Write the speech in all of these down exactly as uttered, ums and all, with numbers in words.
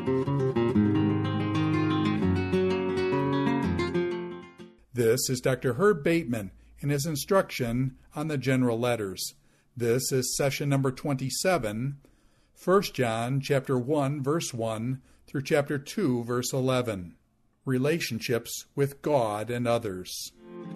This is Doctor Herb Bateman in his instruction on the general letters. This is session number twenty-seven, First John chapter one, verse one through chapter two, verse eleven. Relationships with God and others.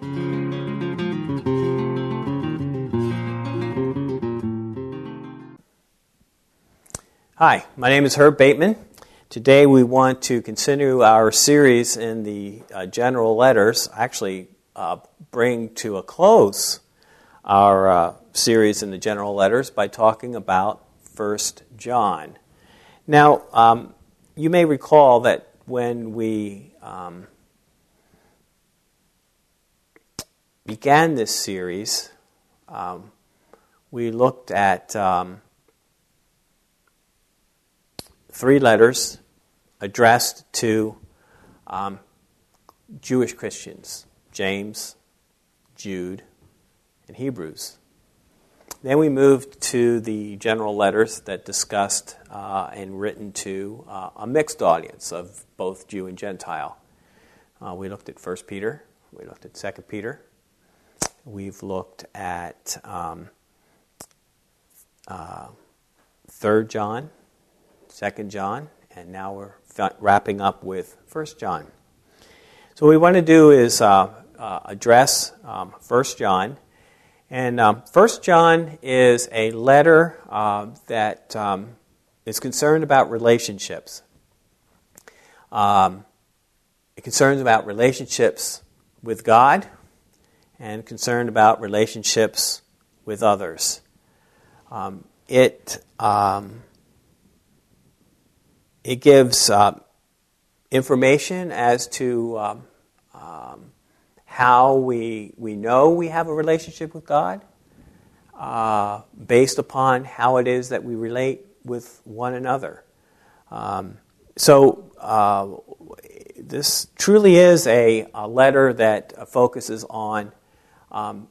Hi, my name is Herb Bateman. Today we want to continue our series in the uh, general letters, actually uh, bring to a close our uh, series in the general letters by talking about First John. Now, um, you may recall that when we um, began this series, um, we looked at um, three letters addressed to um, Jewish Christians, James, Jude, and Hebrews. Then we moved to the general letters that discussed uh, and written to uh, a mixed audience of both Jew and Gentile. Uh, we looked at First Peter, we looked at Second Peter, we've looked at um, uh, Third John, Second John, and now we're wrapping up with First John. So what we want to do is uh, uh, address um, First John. And um, First John is a letter uh, that um, is concerned about relationships. Um, it concerns about relationships with God and concerned about relationships with others. Um, it... Um, It gives uh, information as to um, um, how we we know we have a relationship with God, uh, based upon how it is that we relate with one another. Um, so uh, this truly is a, a letter that focuses on um,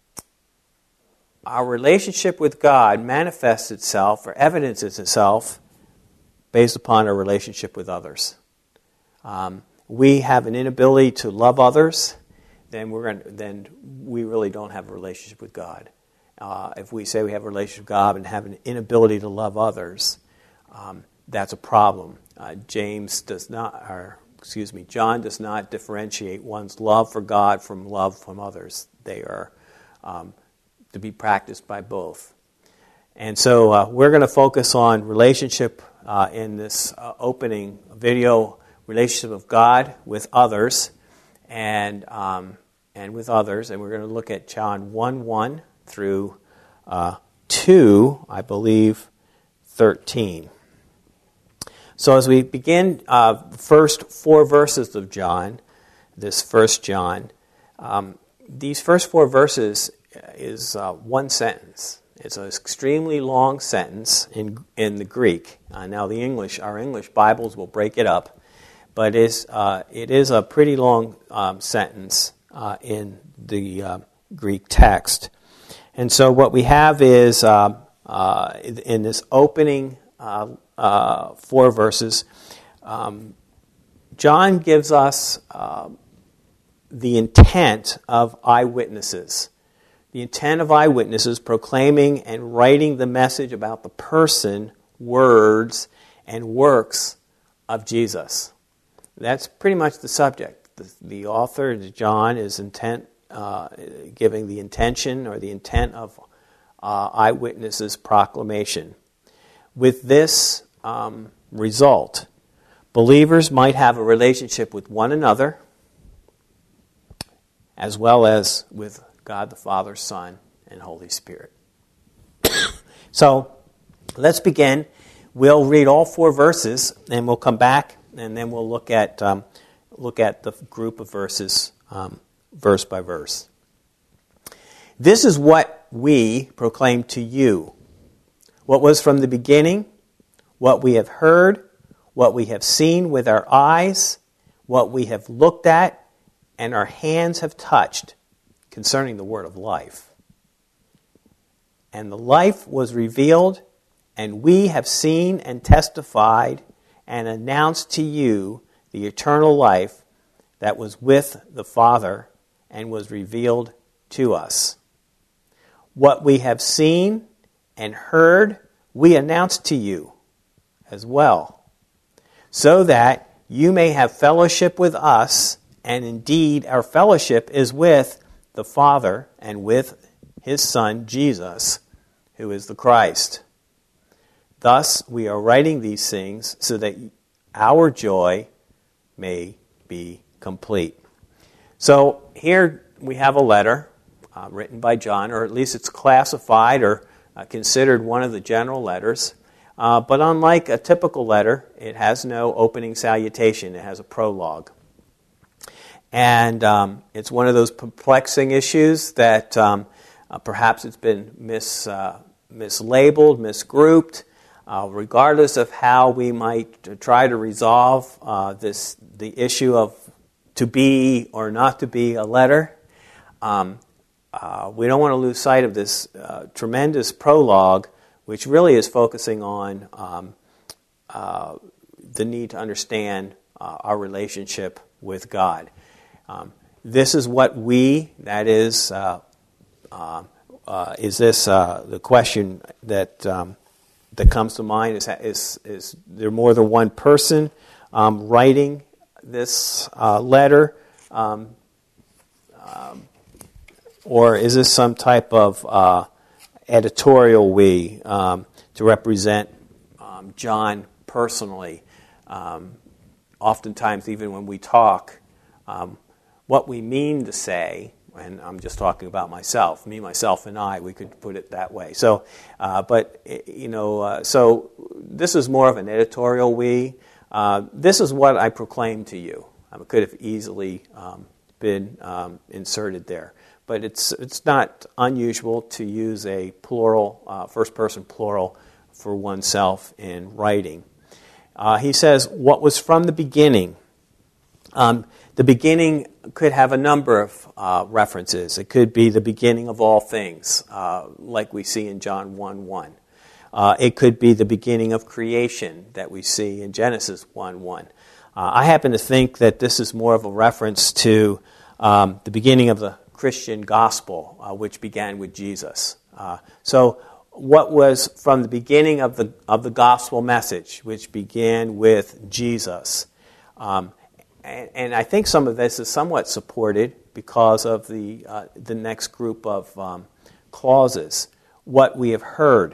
our relationship with God manifests itself or evidences itself based upon our relationship with others. Um, we have an inability to love others, then we're going then we really don't have a relationship with God. Uh, if we say we have a relationship with God and have an inability to love others, um, that's a problem. Uh, James does not, or excuse me, John does not differentiate one's love for God from love from others. They are um, to be practiced by both. And so uh, we're going to focus on relationship uh, in this uh, opening video, relationship of God with others, and um, and with others. And we're going to look at John one one through uh, two, I believe, thirteen. So as we begin uh, the first four verses of John, this First John, um, these first four verses is uh, one sentence. It's an extremely long sentence in in the Greek. Uh, now, the English, our English Bibles will break it up, but it's, uh, it is a pretty long um, sentence uh, in the uh, Greek text. And so what we have is, uh, uh, in this opening uh, uh, four verses, um, John gives us uh, the intent of eyewitnesses. The intent of eyewitnesses proclaiming and writing the message about the person, words, and works of Jesus. That's pretty much the subject. The, the author, John, is intent, uh, giving the intention or the intent of uh, eyewitnesses' proclamation. With this um, result, believers might have a relationship with one another as well as with God the Father, Son, and Holy Spirit. So, let's begin. We'll read all four verses, and we'll come back, and then we'll look at um, look at the group of verses, um, verse by verse. This is what we proclaim to you, what was from the beginning, what we have heard, what we have seen with our eyes, what we have looked at, and our hands have touched, concerning the word of life. And the life was revealed, and we have seen and testified and announce to you the eternal life that was with the Father and was revealed to us. What we have seen and heard, we announce to you as well, so that you may have fellowship with us, and indeed our fellowship is with the Father and with His Son, Jesus, who is the Christ. Thus, we are writing these things so that our joy may be complete. So here we have a letter uh, written by John, or at least it's classified or uh, considered one of the general letters. Uh, but unlike a typical letter, it has no opening salutation. It has a prologue. And um, it's one of those perplexing issues that um, uh, perhaps it's been mis, uh, mislabeled, misgrouped. Uh, regardless of how we might try to resolve uh, this, the issue of to be or not to be a letter, um, uh, we don't want to lose sight of this uh, tremendous prologue, which really is focusing on um, uh, the need to understand uh, our relationship with God. Um, this is what we, that is, uh, uh, uh, is this uh, the question that um, that comes to mind? Is, is, is there more than one person um, writing this uh, letter? Um, um, or is this some type of uh, editorial we um, to represent um, John personally? Um, oftentimes, even when we talk, um, what we mean to say, and I'm just talking about myself, me, myself, and I, we could put it that way. So, uh, but, you know, uh, so this is more of an editorial we. Uh, this is what I proclaim to you. Um, it could have easily um, been um, inserted there. But it's it's not unusual to use a plural, uh, first-person plural for oneself in writing. Uh, he says, what was from the beginning. Um, the beginning could have a number of uh, references. It could be the beginning of all things, uh, like we see in John one one. Uh, it could be the beginning of creation that we see in Genesis one one. Uh, I happen to think that this is more of a reference to um, the beginning of the Christian gospel, uh, which began with Jesus. Uh, so what was from the beginning of the of the gospel message, which began with Jesus. Um, and, and I think some of this is somewhat supported because of the uh, the next group of um, clauses. What we have heard.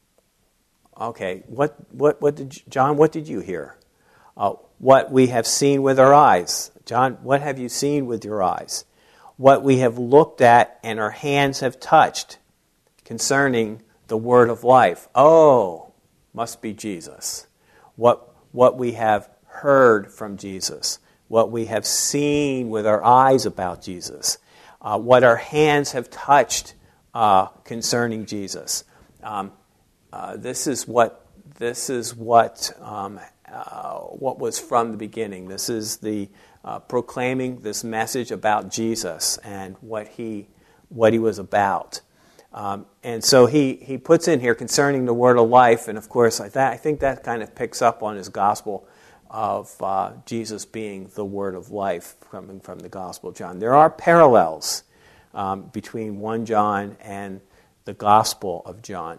Okay, what what what did you, John? What did you hear? Uh, what we have seen with our eyes, John. What have you seen with your eyes? What we have looked at and our hands have touched concerning the word of life. Oh, must be Jesus. What what we have heard from Jesus. What we have seen with our eyes about Jesus. Uh, what our hands have touched uh, concerning Jesus. Um, uh, this is what this is what um, uh, what was from the beginning. This is the uh, proclaiming this message about Jesus and what he what he was about. Um, and so he, he puts in here concerning the word of life, and of course I, th- I think that kind of picks up on his gospel of uh, Jesus being the word of life coming from the Gospel of John. There are parallels um, between First John and the Gospel of John.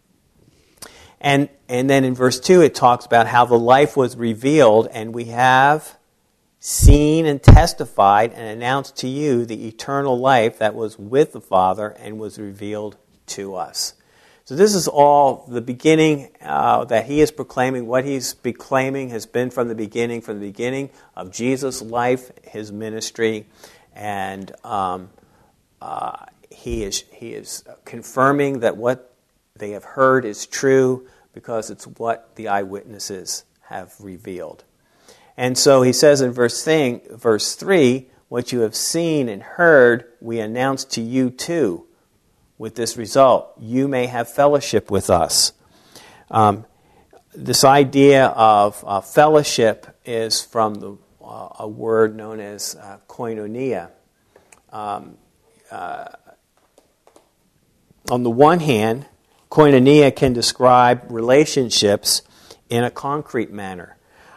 And and then in verse two it talks about how the life was revealed, and we have seen and testified and announced to you the eternal life that was with the Father and was revealed to us. So this is all the beginning uh, that he is proclaiming. What he's proclaiming has been from the beginning, from the beginning of Jesus' life, his ministry, and um, uh, he is he is confirming that what they have heard is true because it's what the eyewitnesses have revealed. And so he says in verse thing, verse three, what you have seen and heard, we announce to you too. With this result, you may have fellowship with us. Um, this idea of uh, fellowship is from the, uh, a word known as uh, koinonia. Um, uh, on the one hand, koinonia can describe relationships in a concrete manner.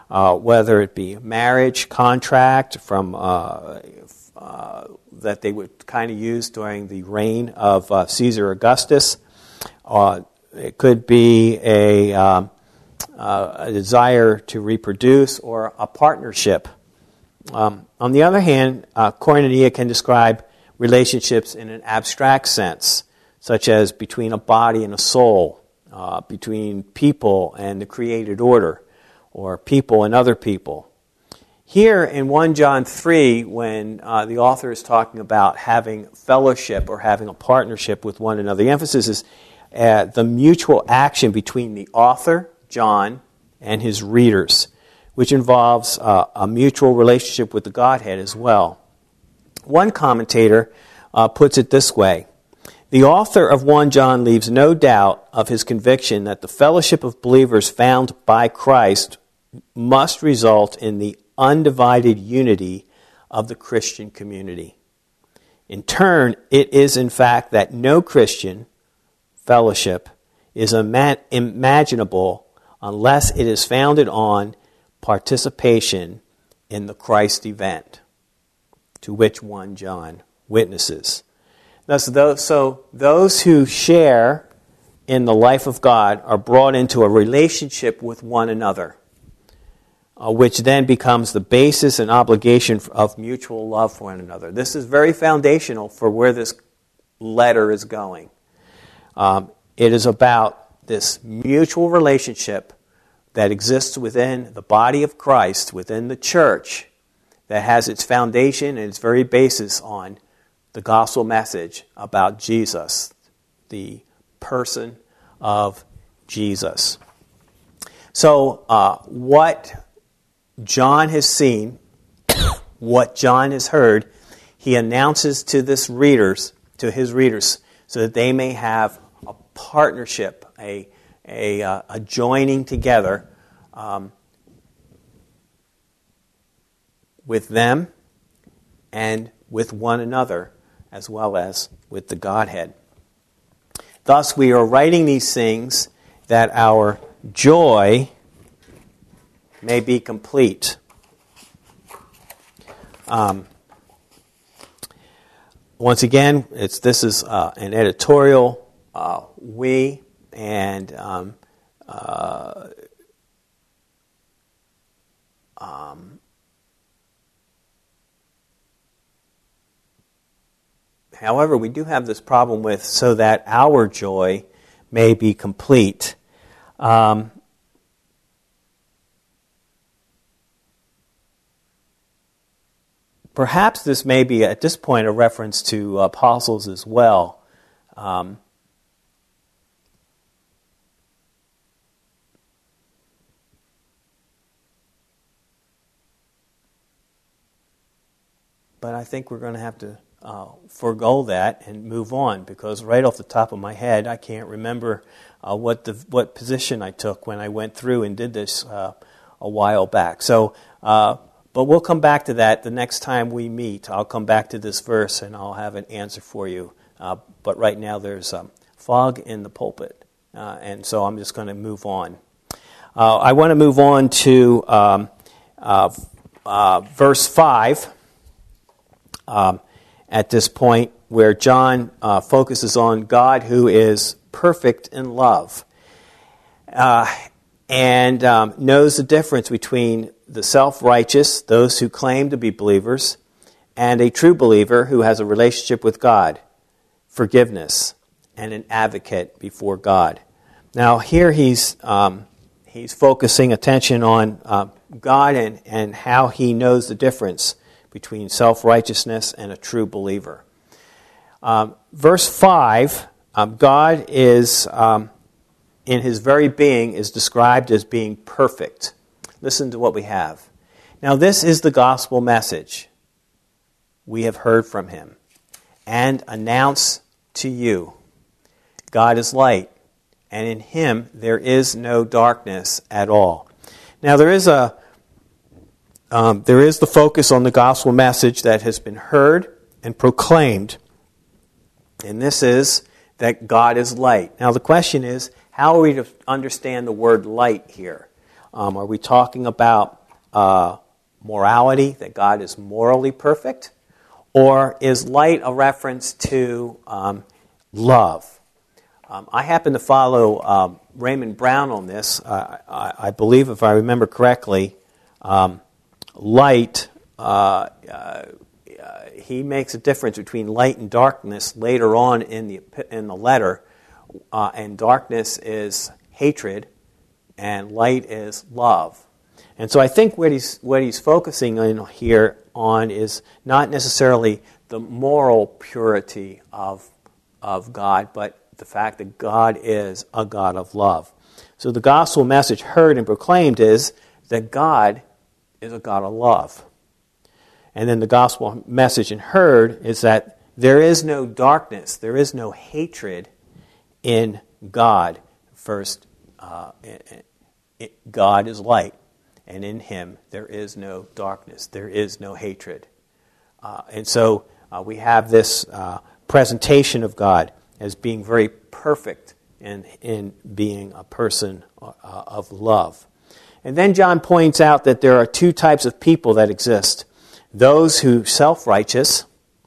uh, whether it be marriage contract from uh, uh, that they would kind of use during the reign of uh, Caesar Augustus. Uh, it could be a, um, uh, a desire to reproduce or a partnership. Um, on the other hand, uh, koinonia can describe relationships in an abstract sense, such as between a body and a soul, uh, between people and the created order, or people and other people. Here in First John three, when uh, the author is talking about having fellowship or having a partnership with one another, the emphasis is uh, the mutual action between the author, John, and his readers, which involves uh, a mutual relationship with the Godhead as well. One commentator uh, puts it this way: the author of First John leaves no doubt of his conviction that the fellowship of believers found by Christ must result in the undivided unity of the Christian community. In turn, it is in fact that no Christian fellowship is ima- imaginable unless it is founded on participation in the Christ event, to which First John witnesses. Thus, those, so those who share in the life of God are brought into a relationship with one another, uh, which then becomes the basis and obligation of mutual love for one another. This is very foundational for where this letter is going. Um, it is about this mutual relationship that exists within the body of Christ, within the church, that has its foundation and its very basis on the gospel message about Jesus, the person of Jesus. So uh, what John has seen, what John has heard, he announces to this readers, to his readers, so that they may have a partnership, a a, uh, a joining together um, with them and with one another, as well as with the Godhead. Thus, we are writing these things that our joy may be complete. Um, once again, it's this is uh, an editorial. Uh, we and um, uh, um, however, we do have this problem with so that our joy may be complete. Um, perhaps this may be, at this point, a reference to apostles as well. Um, but I think we're going to have to Uh, forego that and move on, because right off the top of my head, I can't remember uh, what the what position I took when I went through and did this uh, a while back. So, uh, but we'll come back to that the next time we meet. I'll come back to this verse and I'll have an answer for you. Uh, but right now there's um, fog in the pulpit, uh, and so I'm just going to move on. Uh, I want to move on to um, uh, uh, verse five. Um, At this point, where John uh, focuses on God, who is perfect in love, uh, and um, knows the difference between the self-righteous, those who claim to be believers, and a true believer who has a relationship with God, forgiveness, and an advocate before God. Now, here he's um, he's focusing attention on uh, God and, and how he knows the difference between self-righteousness and a true believer. Um, verse five, um, God is, um, in his very being, is described as being perfect. Listen to what we have. Now this is the gospel message we have heard from him and announce to you. God is light, and in him there is no darkness at all. Now there is a Um, there is the focus on the gospel message that has been heard and proclaimed, and this is that God is light. Now the question is, how are we to understand the word light here? Um, are we talking about uh, morality, that God is morally perfect? Or is light a reference to um, love? Um, I happen to follow um, Raymond Brown on this. Uh, I, I believe, if I remember correctly, um, light, uh, uh, uh, he makes a difference between light and darkness later on in the in the letter. Uh, and darkness is hatred, and light is love. And so I think what he's what he's focusing on here on is not necessarily the moral purity of of God, but the fact that God is a God of love. So the gospel message heard and proclaimed is that God is a God of love. And then the gospel message and heard is that there is no darkness, there is no hatred in God. First, uh, it, it, God is light, and in Him there is no darkness, there is no hatred. Uh, and so uh, we have this uh, presentation of God as being very perfect in, in being a person uh, of love. And then John points out that there are two types of people that exist. Those who self-righteous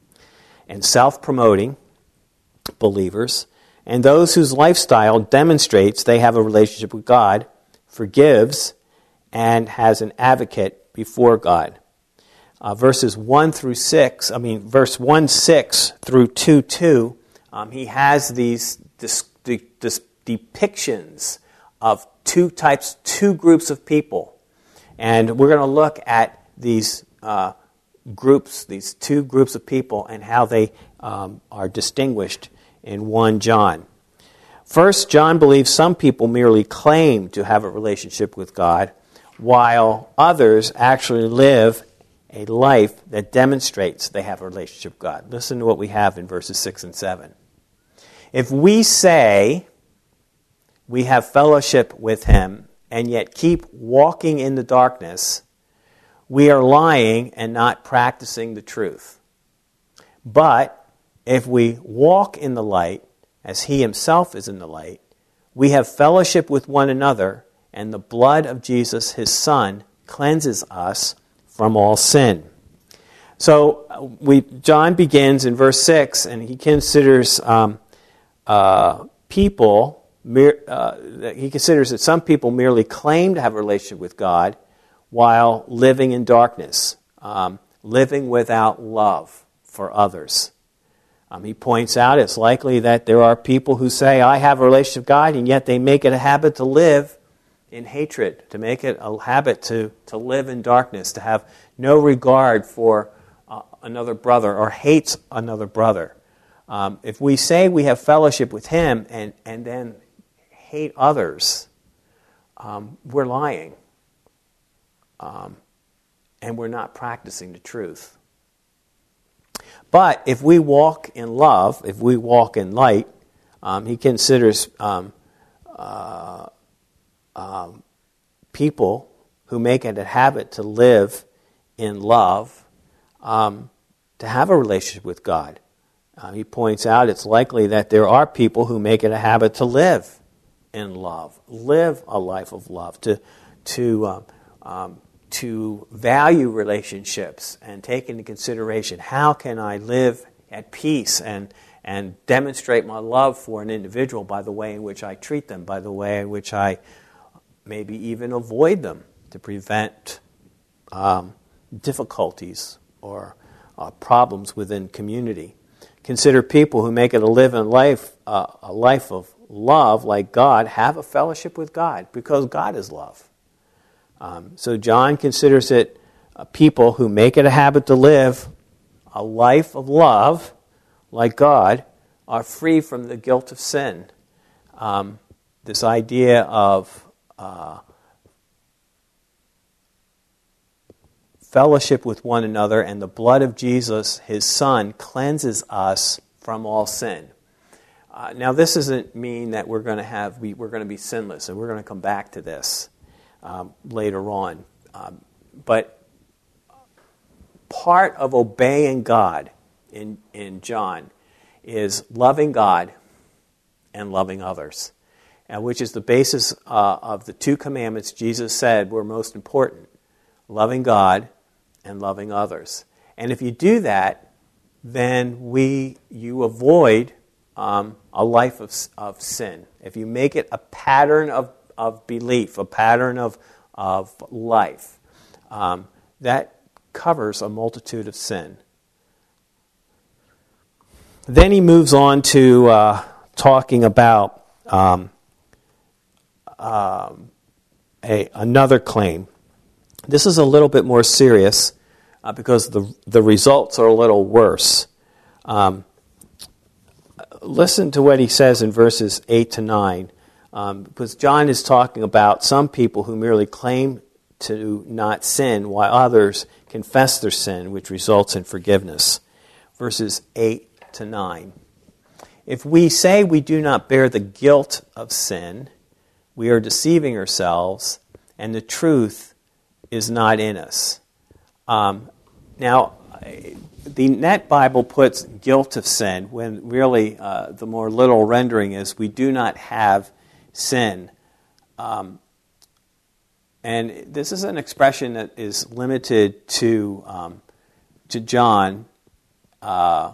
and self-promoting believers, and those whose lifestyle demonstrates they have a relationship with God, forgives, and has an advocate before God. Uh, verses one through six, I mean, verse one six through two two, um, he has these dis- dis- depictions of two types, two groups of people. And we're going to look at these uh, groups, these two groups of people, and how they um, are distinguished in First John. First, John believes some people merely claim to have a relationship with God, while others actually live a life that demonstrates they have a relationship with God. Listen to what we have in verses six and seven. If we say we have fellowship with Him and yet keep walking in the darkness, we are lying and not practicing the truth. But if we walk in the light, as He Himself is in the light, we have fellowship with one another, and the blood of Jesus, His Son, cleanses us from all sin. So we John begins in verse six, and he considers um, uh, people, mere, uh, he considers that some people merely claim to have a relationship with God while living in darkness, um, living without love for others. Um, he points out it's likely that there are people who say, I have a relationship with God, and yet they make it a habit to live in hatred, to make it a habit to, to live in darkness, to have no regard for uh, another brother or hates another brother. Um, if we say we have fellowship with Him and, and then hate others, um, we're lying. Um, and we're not practicing the truth. But if we walk in love, if we walk in light, um, he considers um, uh, um, people who make it a habit to live in love um, to have a relationship with God. Uh, he points out it's likely that there are people who make it a habit to live in love, live a life of love, to to um, um, to value relationships and take into consideration how can I live at peace and and demonstrate my love for an individual by the way in which I treat them, by the way in which I maybe even avoid them to prevent um, difficulties or uh, problems within community. Consider people who make it a live in life, uh, a life of love like God, have a fellowship with God because God is love. Um, so John considers it uh, people who make it a habit to live a life of love like God are free from the guilt of sin. Um, this idea of uh, fellowship with one another and the blood of Jesus, His Son, cleanses us from all sin. Uh, now, this doesn't mean that we're going to have we, we're going to be sinless, and we're going to come back to this um, later on. Um, but part of obeying God in in John is loving God and loving others. uh, which is the basis uh, of the two commandments Jesus said were most important, loving God and loving others. And if you do that, then we you avoid um, a life of, of sin. If you make it a pattern of, of belief, a pattern of, of life, um, that covers a multitude of sin. Then he moves on to uh, talking about um, um, a, another claim. This is a little bit more serious uh, because the the results are a little worse. Um, listen to what he says in verses eight to nine, um, because John is talking about some people who merely claim to not sin, while others confess their sin, which results in forgiveness. Verses eight to nine. If we say we do not bear the guilt of sin, we are deceiving ourselves, and the truth is not in us. Um, now, the Net Bible puts guilt of sin when really uh, the more literal rendering is we do not have sin. Um, and this is an expression that is limited to um, to John. Uh,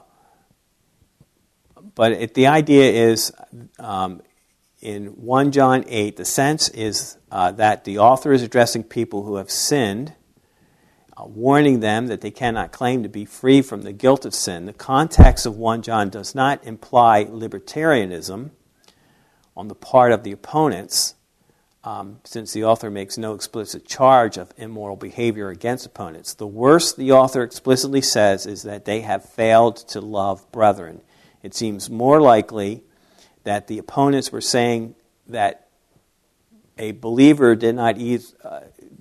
but it, the idea is um, in First John eight, the sense is uh, that the author is addressing people who have sinned, uh, warning them that they cannot claim to be free from the guilt of sin. The context of First John does not imply libertarianism on the part of the opponents, um, since the author makes no explicit charge of immoral behavior against opponents. The worst the author explicitly says is that they have failed to love brethren. It seems more likely that the opponents were saying that a believer did not either, uh,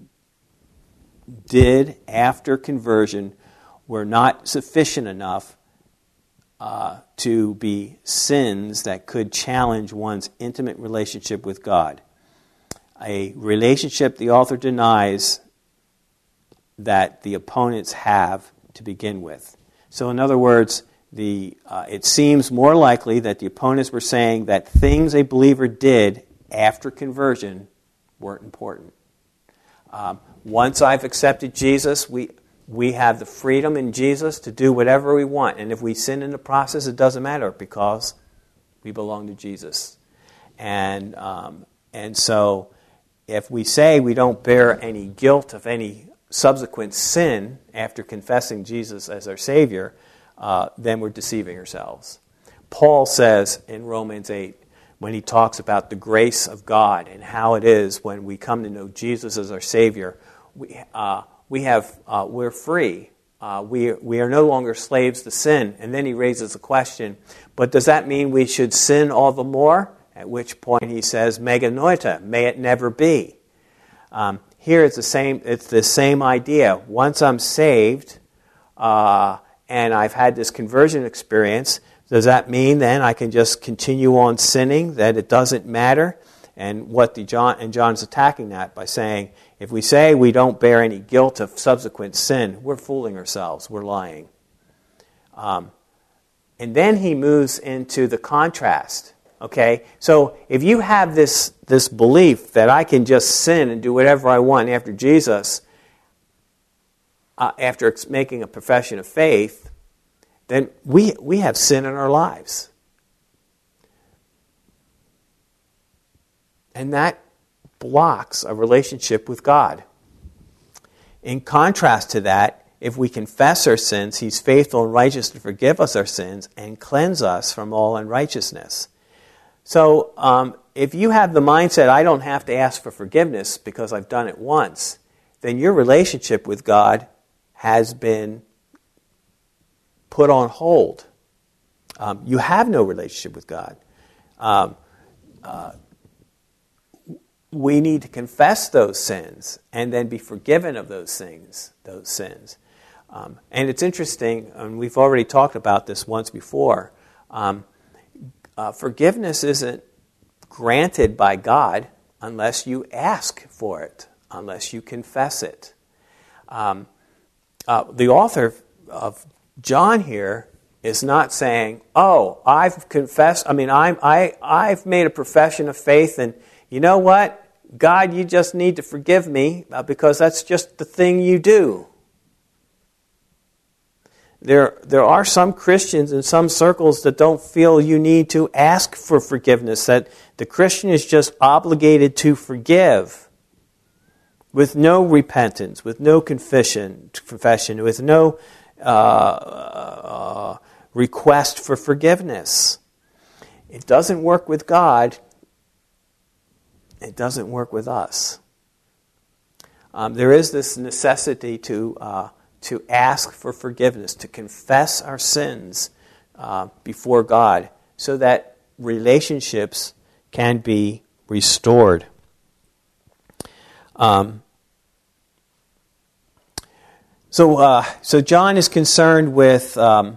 did after conversion were not sufficient enough uh, to be sins that could challenge one's intimate relationship with God. A relationship the author denies that the opponents have to begin with. So in other words, The, uh, it seems more likely that the opponents were saying that things a believer did after conversion weren't important. Um, once I've accepted Jesus, we we have the freedom in Jesus to do whatever we want. And if we sin in the process, it doesn't matter because we belong to Jesus. And um, and so if we say we don't bear any guilt of any subsequent sin after confessing Jesus as our Savior, Uh, then we're deceiving ourselves. Paul says in Romans eight, when he talks about the grace of God and how it is when we come to know Jesus as our Savior, we uh, we have uh, we're free. Uh, we we are no longer slaves to sin. And then he raises the question: but does that mean we should sin all the more? At which point he says, "Meganoita, may it never be." Um, here it's the same. It's the same idea. Once I'm saved. Uh, And I've had this conversion experience. Does that mean then I can just continue on sinning, that it doesn't matter? And what the John and John's attacking that by saying, if we say we don't bear any guilt of subsequent sin, we're fooling ourselves. We're lying. Um, and then he moves into the contrast. Okay, so if you have this this belief that I can just sin and do whatever I want after Jesus, Uh, after making a profession of faith, then we we have sin in our lives. And that blocks a relationship with God. In contrast to that, if we confess our sins, He's faithful and righteous to forgive us our sins and cleanse us from all unrighteousness. So um, if you have the mindset, I don't have to ask for forgiveness because I've done it once, then your relationship with God has been put on hold. Um, you have no relationship with God. Um, uh, we need to confess those sins and then be forgiven of those things, those sins. Um, and it's interesting, and we've already talked about this once before. Um, uh, forgiveness isn't granted by God unless you ask for it, unless you confess it. Um, Uh, the author of John here is not saying, oh, I've confessed, I mean, I'm, I, I've made a profession of faith, and you know what? God, you just need to forgive me uh, because that's just the thing you do. There, there are some Christians in some circles that don't feel you need to ask for forgiveness, that the Christian is just obligated to forgive with no repentance, with no confession, confession with no uh, uh, request for forgiveness. It doesn't work with God. It doesn't work with us. Um, there is this necessity to uh, to ask for forgiveness, to confess our sins uh, before God, so that relationships can be restored. Um, so, uh, so John is concerned with um,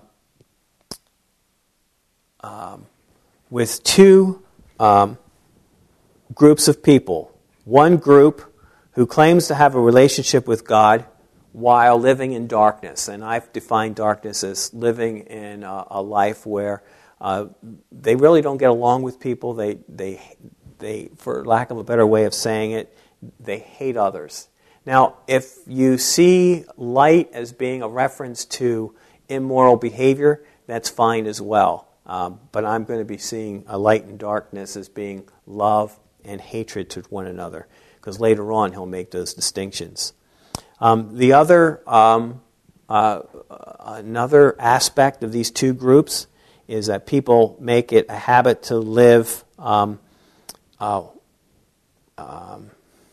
um, with two um, groups of people. One group who claims to have a relationship with God while living in darkness. And I've defined darkness as living in a, a life where uh, they really don't get along with people. They, they, they, for lack of a better way of saying it, they hate others. Now, if you see light as being a reference to immoral behavior, that's fine as well. Um, but I'm going to be seeing a light and darkness as being love and hatred to one another, because later on he'll make those distinctions. Um, the other, um, uh, another aspect of these two groups is that people make it a habit to live um, uh, um,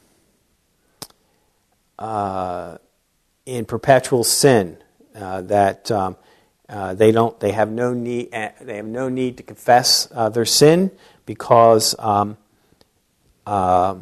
uh, in perpetual sin. Uh, that um, uh, they don't, they have no need, uh, they have no need to confess uh, their sin because um, uh,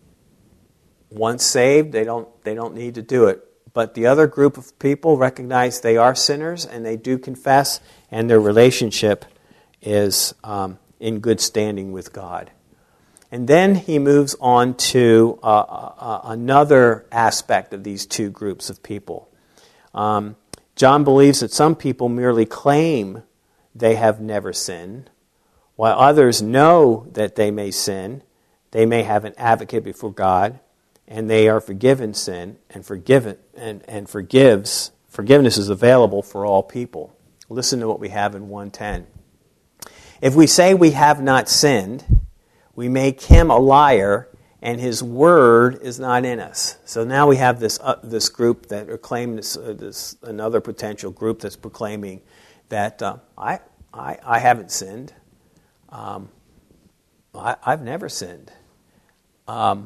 once saved, they don't they don't need to do it. But the other group of people recognize they are sinners and they do confess, and their relationship is um, in good standing with God. And then he moves on to uh, uh, another aspect of these two groups of people. Um, John believes that some people merely claim they have never sinned, while others know that they may sin. They may have an advocate before God, and they are forgiven sin, and forgiven and, and forgives forgiveness is available for all people. Listen to what we have in one ten. If we say we have not sinned, we make him a liar, and his word is not in us. So now we have this uh, this group that are claiming this, uh, this another potential group that's proclaiming that uh, I, I I haven't sinned. Um, I, I've never sinned. Um,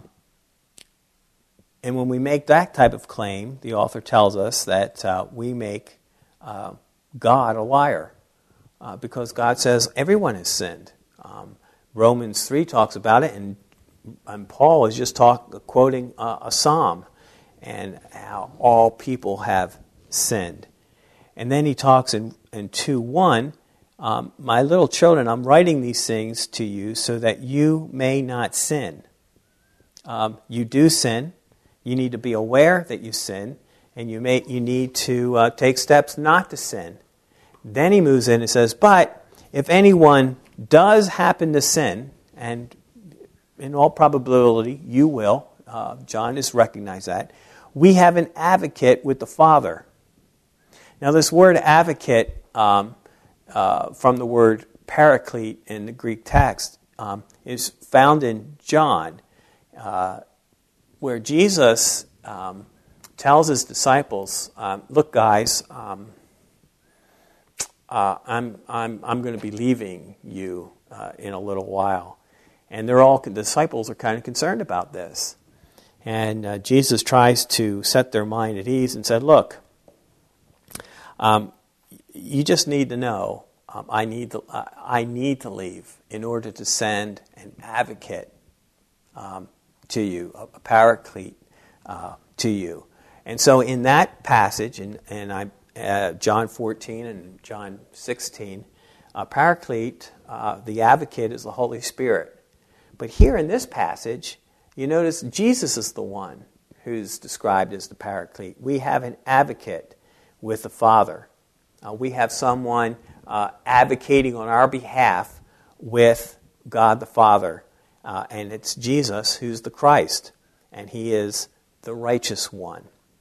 And when we make that type of claim, the author tells us that uh, we make uh, God a liar, uh, because God says everyone has sinned. Um, Romans three talks about it, and, and Paul is just talk, quoting uh, a psalm, and how all people have sinned. And then he talks in, in two one, um, my little children, I'm writing these things to you so that you may not sin. Um, you do sin. You need to be aware that you sin, and you may you need to uh, take steps not to sin. Then he moves in and says, but if anyone does happen to sin, and in all probability you will, uh, John has recognized that, we have an advocate with the Father. Now this word advocate, um, uh, from the word paraclete in the Greek text, um, is found in John, uh, where Jesus um, tells his disciples, um, "Look, guys, um, uh, I'm I'm I'm going to be leaving you uh, in a little while," and they're all the disciples are kind of concerned about this, and uh, Jesus tries to set their mind at ease and said, "Look, um, you just need to know um, I need to uh, I need to leave in order to send an advocate Um, to you, a paraclete uh, to you." And so in that passage, in, in I, uh, John fourteen and John sixteen, uh, paraclete, uh, the advocate, is the Holy Spirit. But here in this passage, you notice Jesus is the one who's described as the paraclete. We have an advocate with the Father. Uh, we have someone uh, advocating on our behalf with God the Father. Uh, and it's Jesus who's the Christ, and he is the righteous one.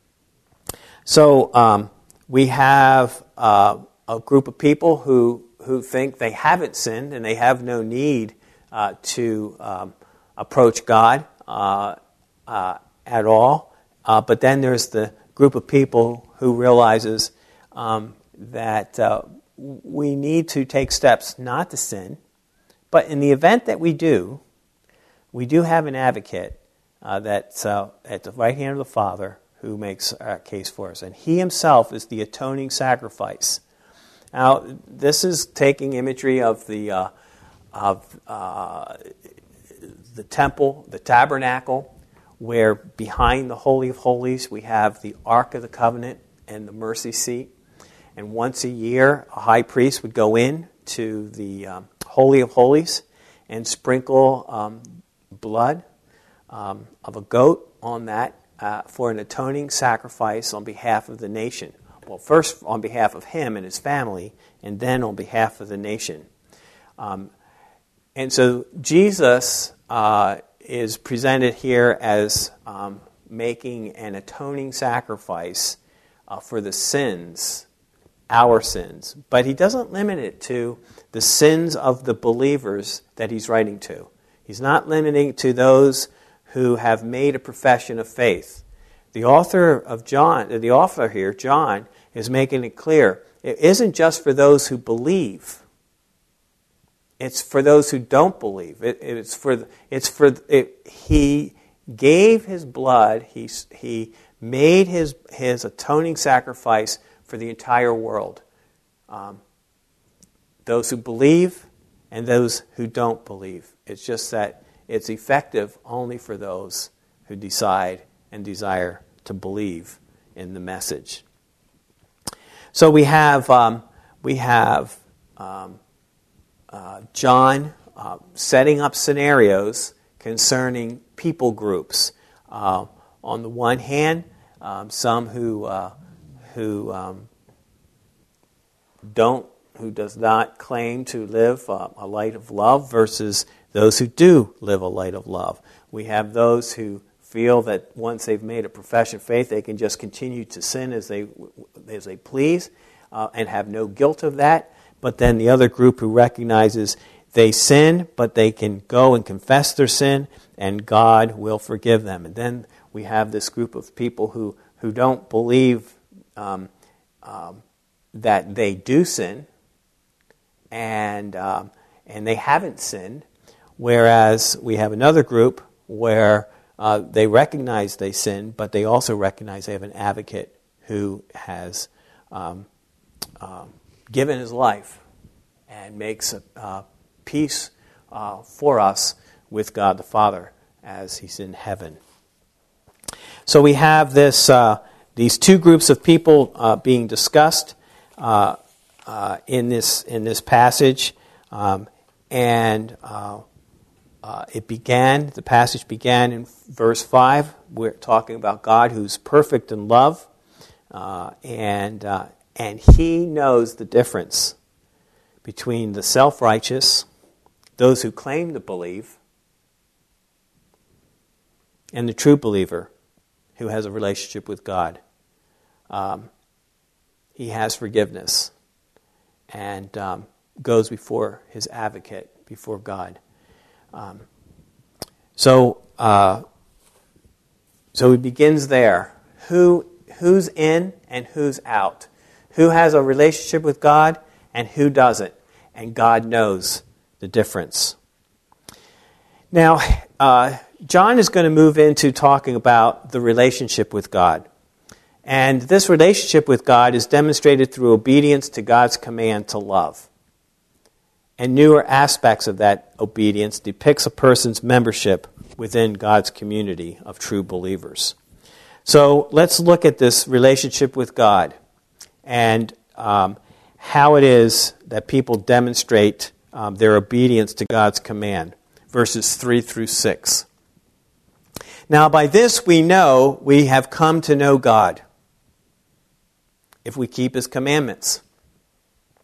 So um, we have uh, a group of people who, who think they haven't sinned and they have no need uh, to um, approach God uh, uh, at all. Uh, but then there's the group of people who realizes um, that uh, we need to take steps not to sin. But in the event that we do, we do have an advocate uh, that's uh, at the right hand of the Father who makes a case for us. And he himself is the atoning sacrifice. Now, this is taking imagery of the uh, of uh, the temple, the tabernacle, where behind the Holy of Holies we have the Ark of the Covenant and the mercy seat. And once a year, a high priest would go in to the um, Holy of Holies and sprinkle um, blood um, of a goat on that uh, for an atoning sacrifice on behalf of the nation. Well, first on behalf of him and his family, and then on behalf of the nation. Um, and so Jesus uh, is presented here as um, making an atoning sacrifice uh, for the sins, our sins. But he doesn't limit it to the sins of the believers that he's writing to. He's not limiting it to those who have made a profession of faith. The author of John, the author here, John, is making it clear. It isn't just for those who believe. It's for those who don't believe. It, it's for it's for it, he gave his blood. He he made his his atoning sacrifice for the entire world. Um, those who believe and those who don't believe. It's just that it's effective only for those who decide and desire to believe in the message. So we have um, we have um, uh, John uh, setting up scenarios concerning people groups. Uh, on the one hand, um, some who uh, who um, don't who does not claim to live uh, a light of love versus those who do live a light of love. We have those who feel that once they've made a profession of faith, they can just continue to sin as they as they please uh, and have no guilt of that. But then the other group who recognizes they sin, but they can go and confess their sin, and God will forgive them. And then we have this group of people who, who don't believe um, um, that they do sin, and um, and they haven't sinned. Whereas we have another group where uh, they recognize they sin, but they also recognize they have an advocate who has um, um, given his life and makes a uh, peace uh, for us with God the Father as he's in heaven. So we have this uh, these two groups of people uh, being discussed uh, uh, in this in this passage, um, and uh, uh, it began. The passage began in verse five. We're talking about God who's perfect in love, uh, and uh, and He knows the difference between the self-righteous, those who claim to believe, and the true believer who has a relationship with God. Um, he has forgiveness and um, goes before his advocate, before God. Um, so, uh, so he begins there. Who, who's in and who's out? Who has a relationship with God and who doesn't? And God knows the difference. Now, uh, John is going to move into talking about the relationship with God. And this relationship with God is demonstrated through obedience to God's command to love. And newer aspects of that obedience depicts a person's membership within God's community of true believers. So let's look at this relationship with God and um, how it is that people demonstrate um, their obedience to God's command. Verses three through six. Now by this we know we have come to know God, if we keep His commandments.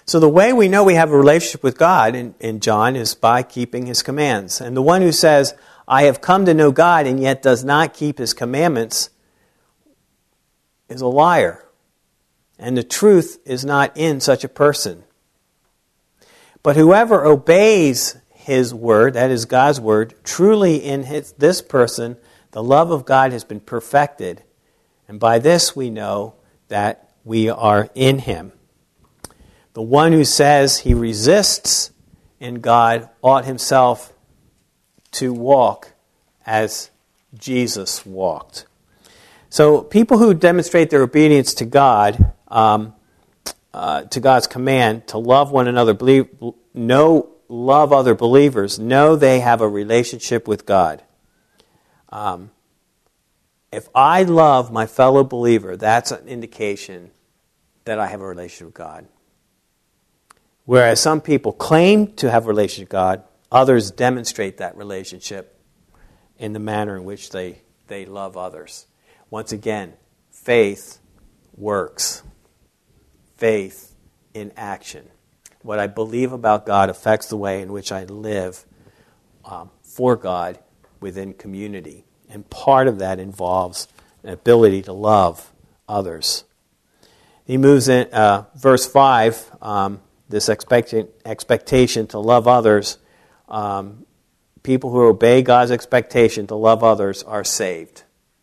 So the way we know we have a relationship with God in, in John is by keeping his commands. And the one who says, I have come to know God and yet does not keep his commandments is a liar. And the truth is not in such a person. But whoever obeys his word, that is God's word, truly in his, this person, the love of God has been perfected. And by this we know that we are in him. The one who says he resists in God ought himself to walk as Jesus walked. So people who demonstrate their obedience to God, um, uh, to God's command to love one another, believe, know, love other believers, know they have a relationship with God. Um, if I love my fellow believer, that's an indication that I have a relationship with God. Whereas some people claim to have a relationship with God, others demonstrate that relationship in the manner in which they, they love others. Once again, faith works. Faith in action. What I believe about God affects the way in which I live um, for God within community. And part of that involves an ability to love others. He moves in, uh, verse five, um, this expect- expectation to love others. Um, people who obey God's expectation to love others are saved.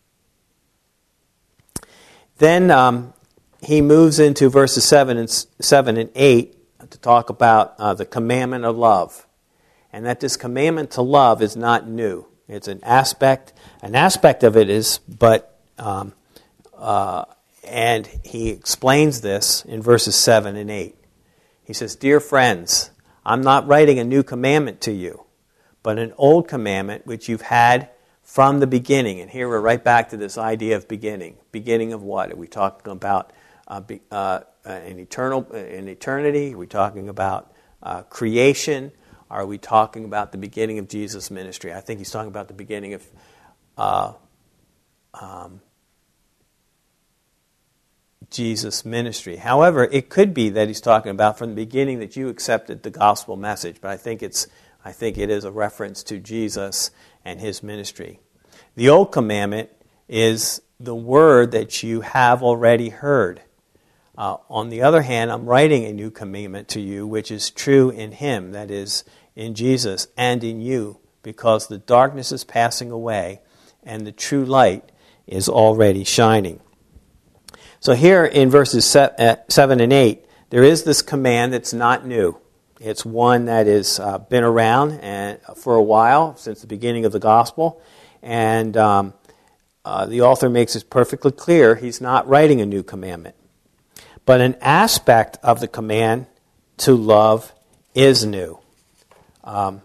Then um, he moves into verses seven and seven and eight to talk about uh, the commandment of love, and that this commandment to love is not new. It's an aspect. An aspect of it is, but um, uh, and he explains this in verses seven and eight. He says, "Dear friends, I'm not writing a new commandment to you, but an old commandment which you've had from the beginning." And here we're right back to this idea of beginning. Beginning of what? Are we talking about uh, be, uh, an eternal, an eternity? Are we talking about uh, creation? Are we talking about the beginning of Jesus' ministry? I think he's talking about the beginning of uh, um, Jesus' ministry. However, it could be that he's talking about from the beginning that you accepted the gospel message, but I think it's I think it is a reference to Jesus and his ministry. The old commandment is the word that you have already heard. Uh, on the other hand, I'm writing a new commandment to you, which is true in him, that is, in Jesus and in you, because the darkness is passing away and the true light is already shining. So here in verses seven and eight, there is this command that's not new. It's one that has uh, been around and for a while, since the beginning of the gospel. And um, uh, the author makes it perfectly clear he's not writing a new commandment. But an aspect of the command to love is new. Um,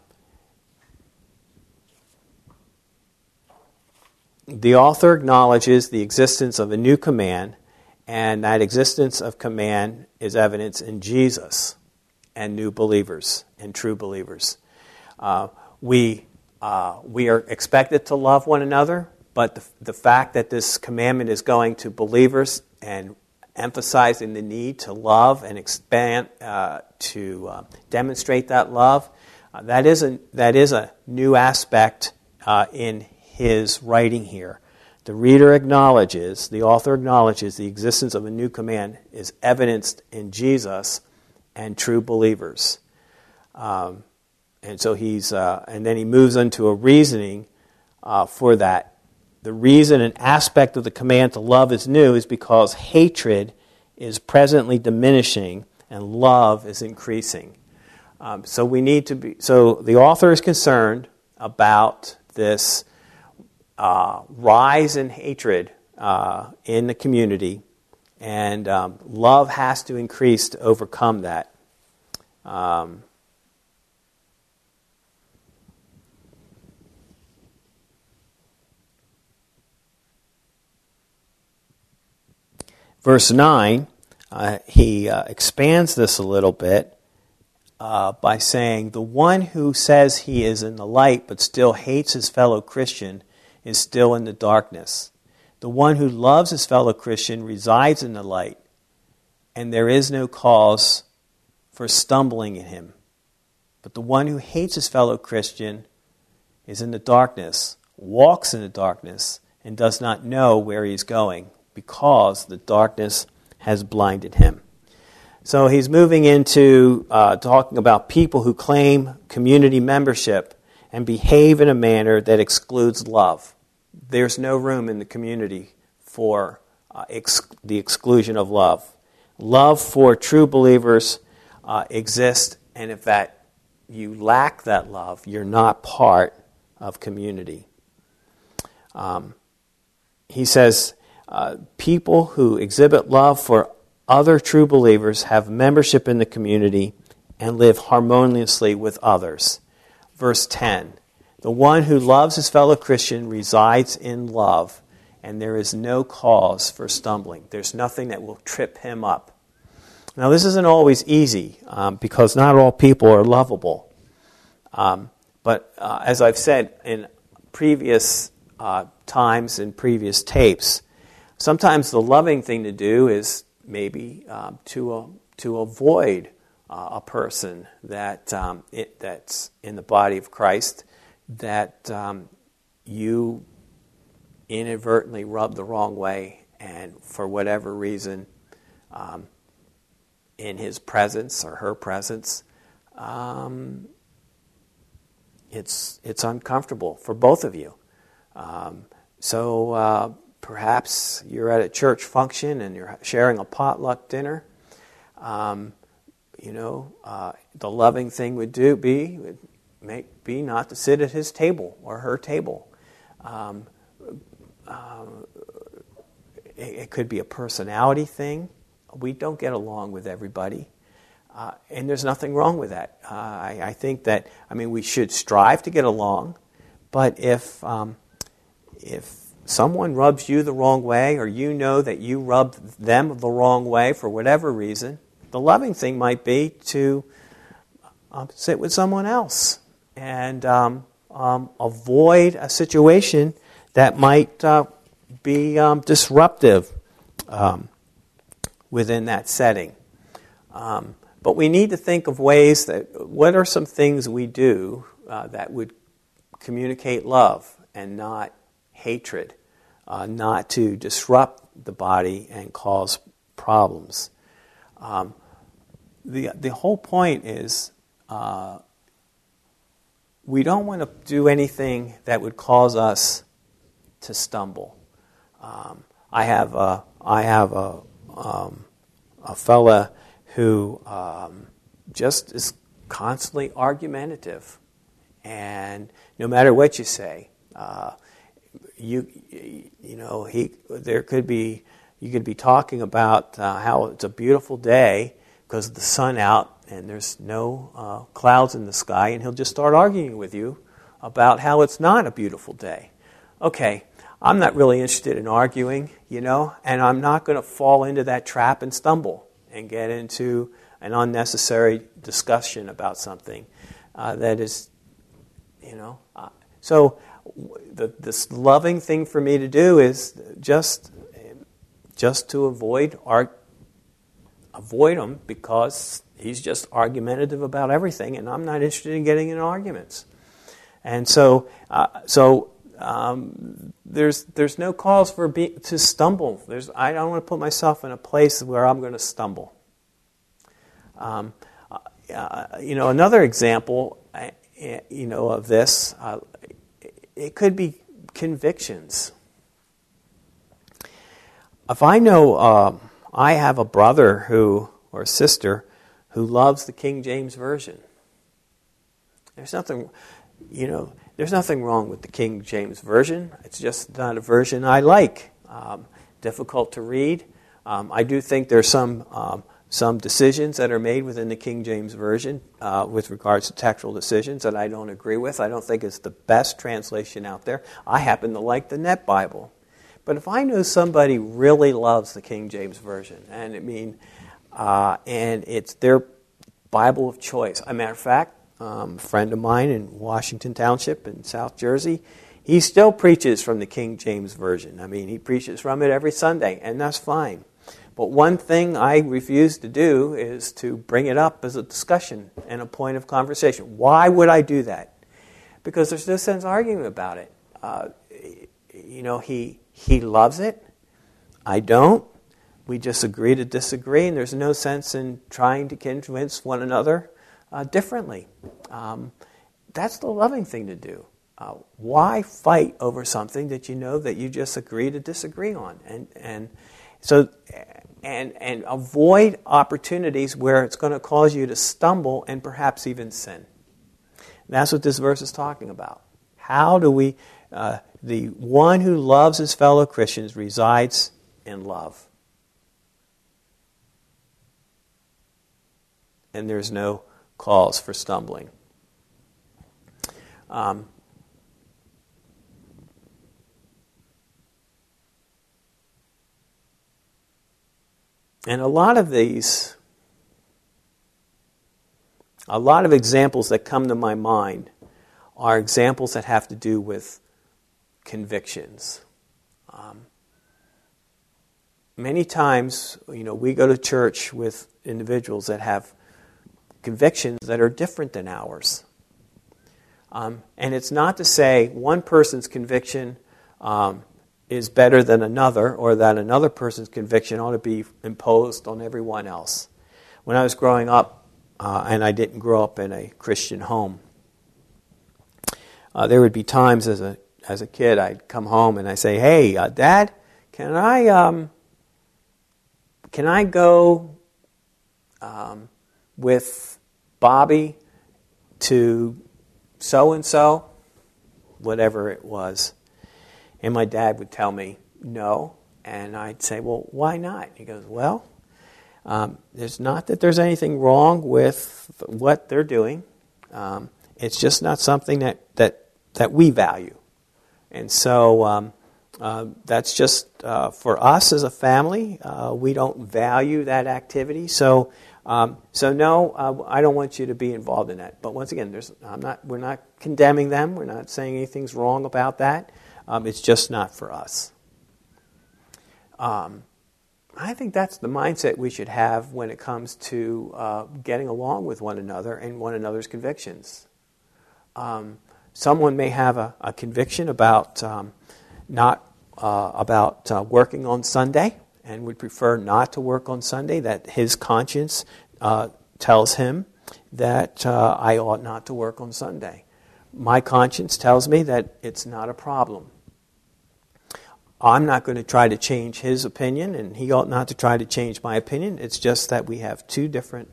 the author acknowledges the existence of a new command, and that existence of command is evidence in Jesus and new believers and true believers. Uh, we uh, we are expected to love one another, but the, the fact that this commandment is going to believers and emphasizing the need to love and expand, uh, to uh, demonstrate that love, uh, that is a that is a new aspect uh, in his writing here. The reader acknowledges, the author acknowledges, the existence of a new command is evidenced in Jesus and true believers. Um, and so he's, uh, and then he moves into a reasoning uh, for that. The reason an aspect of the command to love is new is because hatred is presently diminishing and love is increasing. Um, so we need to be, so the author is concerned about this uh, rise in hatred uh, in the community, and um, love has to increase to overcome that. Um, verse nine, uh, he uh, expands this a little bit uh, by saying, the one who says he is in the light but still hates his fellow Christian is still in the darkness. The one who loves his fellow Christian resides in the light, and there is no cause for stumbling in him. But the one who hates his fellow Christian is in the darkness, walks in the darkness, and does not know where he is going, because the darkness has blinded him. So he's moving into uh, talking about people who claim community membership and behave in a manner that excludes love. There's no room in the community for uh, ex- the exclusion of love. Love for true believers uh, exists, and if that you lack that love, you're not part of community. Um, he says, uh, people who exhibit love for other true believers have membership in the community and live harmoniously with others. Verse ten, the one who loves his fellow Christian resides in love, and there is no cause for stumbling. There's nothing that will trip him up. Now, this isn't always easy, um, because not all people are lovable. Um, but uh, as I've said in previous uh, times, in previous tapes, sometimes the loving thing to do is maybe um, to uh, to avoid uh, a person that um, it, that's in the body of Christ that um, you inadvertently rub the wrong way, and for whatever reason, um, in his presence or her presence, um, it's it's uncomfortable for both of you. Um, so uh, perhaps you're at a church function and you're sharing a potluck dinner. Um, you know, uh, the loving thing would do be would make be not to sit at his table or her table. Um, uh, it, it could be a personality thing. We don't get along with everybody, uh, and there's nothing wrong with that. Uh, I, I think that I mean we should strive to get along, but if um, if someone rubs you the wrong way, or you know that you rubbed them the wrong way for whatever reason, the loving thing might be to um, sit with someone else and um, um, avoid a situation that might uh, be um, disruptive um, within that setting. Um, but we need to think of ways that, what are some things we do uh, that would communicate love and not hatred, uh, not to disrupt the body and cause problems. Um, the the whole point is uh, we don't want to do anything that would cause us to stumble. Um, I have a, I have a um, a fella who um, just is constantly argumentative, and no matter what you say, uh, you you know he there could be you could be talking about uh, how it's a beautiful day because of the sun out and there's no uh, clouds in the sky, and he'll just start arguing with you about how it's not a beautiful day. Okay, I'm not really interested in arguing, you know, and I'm not going to fall into that trap and stumble and get into an unnecessary discussion about something uh, that is, you know. Uh, so the this loving thing for me to do is just just to avoid art, avoid him because he's just argumentative about everything, and I'm not interested in getting in arguments. And so, uh, so. Um, there's there's no cause for be, to stumble. There's I don't want to put myself in a place where I'm going to stumble. Um, uh, you know, another example, uh, you know, of this, uh, it could be convictions. If I know uh, I have a brother who or sister who loves the King James Version, there's nothing, you know. There's nothing wrong with the King James Version. It's just not a version I like. Um, difficult to read. Um, I do think there's some um, some decisions that are made within the King James Version uh, with regards to textual decisions that I don't agree with. I don't think it's the best translation out there. I happen to like the Net Bible. But if I know somebody really loves the King James Version, and I mean, uh, and it's their Bible of choice. As a matter of fact, Um, a friend of mine in Washington Township in South Jersey, he still preaches from the King James Version. I mean, he preaches from it every Sunday, and that's fine. But one thing I refuse to do is to bring it up as a discussion and a point of conversation. Why would I do that? Because there's no sense arguing about it. Uh, you know, he he loves it. I don't. We just agree to disagree, and there's no sense in trying to convince one another uh, differently. Um, that's the loving thing to do. Uh, why fight over something that you know that you just agree to disagree on? And and so and and avoid opportunities where it's going to cause you to stumble and perhaps even sin. And that's what this verse is talking about. How do we? Uh, the one who loves his fellow Christians resides in love, and there's no cause for stumbling. Um, And a lot of these, a lot of examples that come to my mind are examples that have to do with convictions. Um, many times, you know, we go to church with individuals that have convictions that are different than ours. Um, and it's not to say one person's conviction um, is better than another, or that another person's conviction ought to be imposed on everyone else. When I was growing up, uh, and I didn't grow up in a Christian home, uh, there would be times as a as a kid I'd come home and I'd say, "Hey, uh, Dad, can I um, can I go um, with Bobby to so and so, whatever it was?" And my dad would tell me, no. And I'd say, well, why not? He goes, well, um, there's not that there's anything wrong with what they're doing. Um, it's just not something that, that, that we value. And so um, uh, that's just, uh, for us as a family, uh, we don't value that activity. So um, so no, uh, I don't want you to be involved in that. But once again, there's, I'm not, we're not condemning them. We're not saying anything's wrong about that. Um, it's just not for us. Um, I think that's the mindset we should have when it comes to uh, getting along with one another and one another's convictions. Um, someone may have a, a conviction about um, not uh, about uh, working on Sunday and would prefer not to work on Sunday. That his conscience uh, tells him that uh, I ought not to work on Sunday. My conscience tells me that it's not a problem. I'm not going to try to change his opinion, and he ought not to try to change my opinion. It's just that we have two different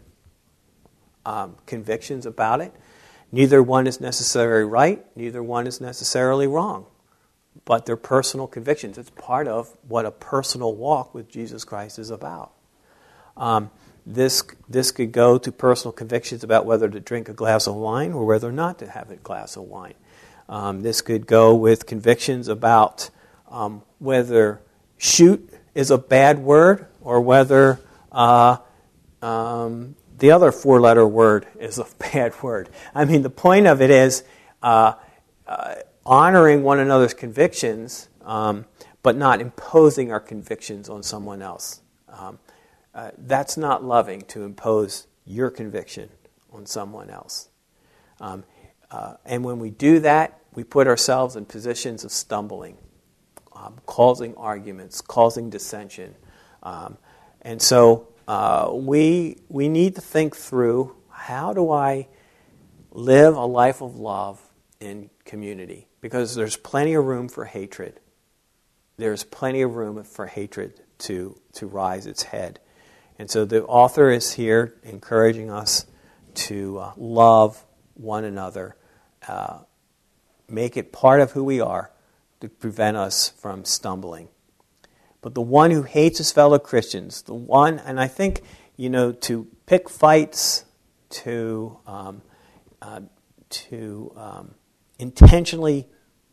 um, convictions about it. Neither one is necessarily right, neither one is necessarily wrong. But they're personal convictions. It's part of what a personal walk with Jesus Christ is about. Um, this, this could go to personal convictions about whether to drink a glass of wine or whether not to have a glass of wine. Um, this could go with convictions about Um, whether shoot is a bad word or whether uh, um, the other four-letter word is a bad word. I mean, the point of it is uh, uh, honoring one another's convictions, um, but not imposing our convictions on someone else. Um, uh, that's not loving, to impose your conviction on someone else. Um, uh, and when we do that, we put ourselves in positions of stumbling. Um, causing arguments, causing dissension. Um, and so uh, we we need to think through, how do I live a life of love in community? Because there's plenty of room for hatred. There's plenty of room for hatred to, to rise its head. And so the author is here encouraging us to uh, love one another, uh, make it part of who we are, to prevent us from stumbling. But the one who hates his fellow Christians, the one, and I think, you know, to pick fights, to um, uh, to um, intentionally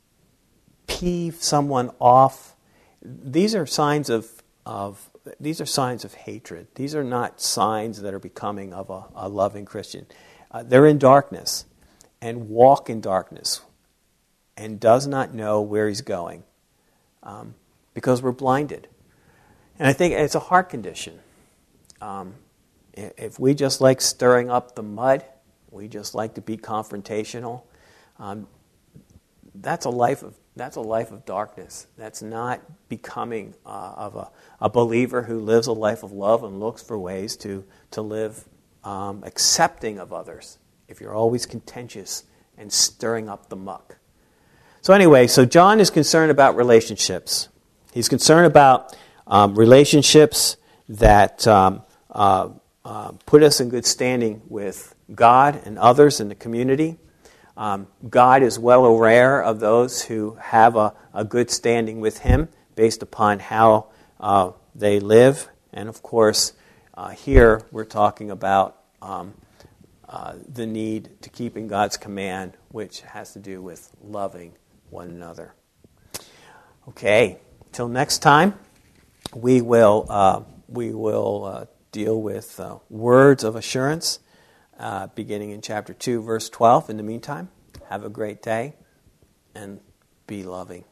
peeve someone off, these are signs of of these are signs of hatred. These are not signs that are becoming of a, a loving Christian. Uh, they're in darkness and walk in darkness, and does not know where he's going, um, because we're blinded. And I think it's a heart condition. Um, if we just like stirring up the mud, we just like to be confrontational, um, that's a life of that's a life of darkness. That's not becoming uh, of a, a believer who lives a life of love and looks for ways to to live um, accepting of others. If you're always contentious and stirring up the muck. So anyway, so John is concerned about relationships. He's concerned about um, relationships that um, uh, uh, put us in good standing with God and others in the community. Um, God is well aware of those who have a, a good standing with Him based upon how uh, they live. And of course, uh, here we're talking about um, uh, the need to keep in God's command, which has to do with loving one another. Okay, till next time, we will uh, we will uh, deal with uh, words of assurance, uh, beginning in chapter two, verse twelve. In the meantime, have a great day and be loving.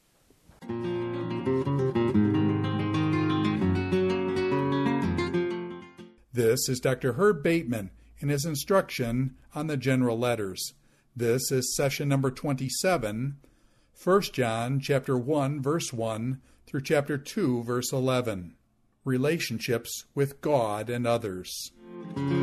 This is Doctor Herb Bateman in his instruction on the general letters. This is session number twenty-seven, First John chapter one, verse one through chapter two, verse eleven. Relationships with God and others.